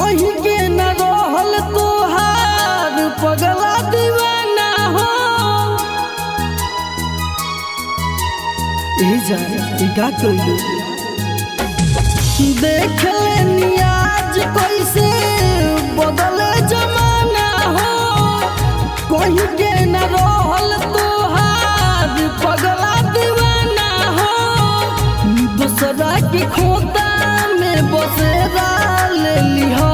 कहीं के न रहल तोहार पगला दीवाना हो। का कइलू देख लेनी आज कैसे बदले जमाना हो। कहीं के न रहल तोहार पगला दीवाना हो। दूसरा की खोता में बसेरा ले लिहा।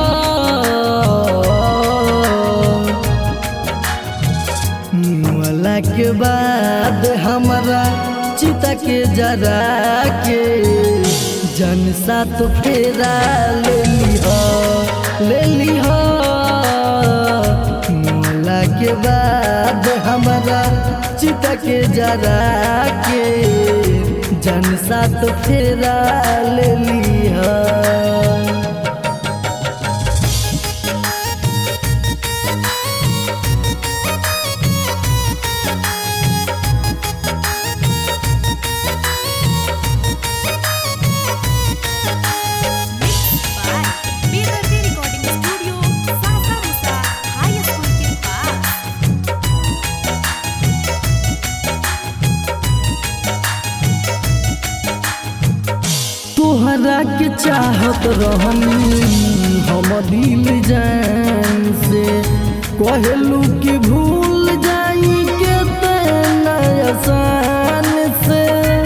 मुआला के बाद हमारा चिता के जरा के जन साथ फेरा ले लिहा ले लिहा। मुआला के बाद हमारा चिता के जरा के जन साथ फेरा ले लिहा। तोहरा के चाहत रहनी हम दिल जान से। कहलू कि भूल जाई के तेना आसान से।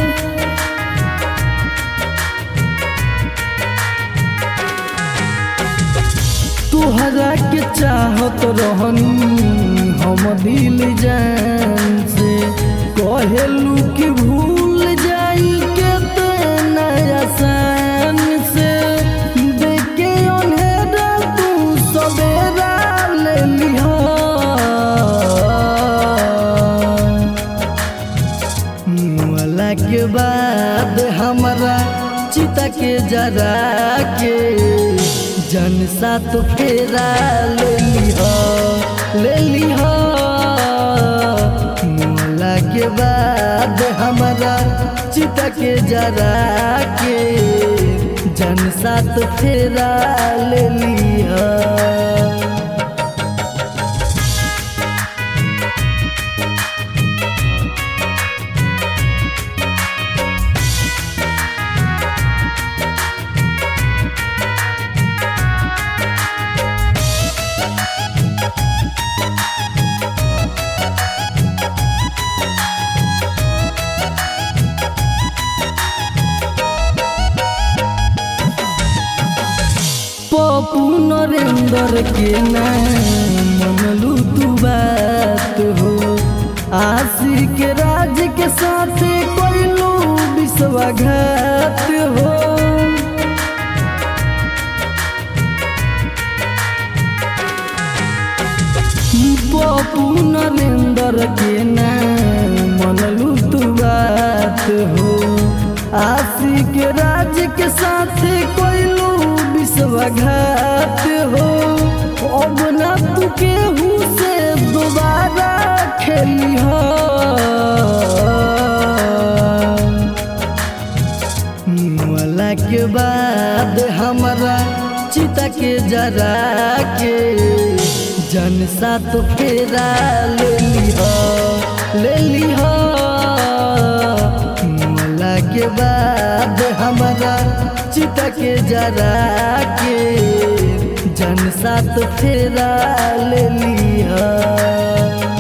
तोहरा के चाहत रहनी हम दिल जान से। कहलू कि भूल जाई के तेना आसान से। देखे अंधेरा तू सवेरा ले लिहा। मुआला के बाद हमारा चिता के जरा के जन साथ फेरा ले लिहा ले लिहा। मुआला के बाद हमारा चिता के जरा के जन साथ फेरा ले लिहा। पप्पू नरेंद्र के नाम मनलू तू बात हो। आशिक राज के साथ कोइलू विश्वासघात हो। पप्पू नरेंद्र के नाम मनलू तू बात हो। आशिक राज के साथ कोइलू विश्वासघात हो। अब ना तू केहू से दोबारा खेलिहा। मुआला के बाद हमारा चिता के जरा के जन साथ फेरा ले लिहा ले लिहा। मुआला के बाद हमारा चिता के जरा के जन साथ फेरा ले लिहा।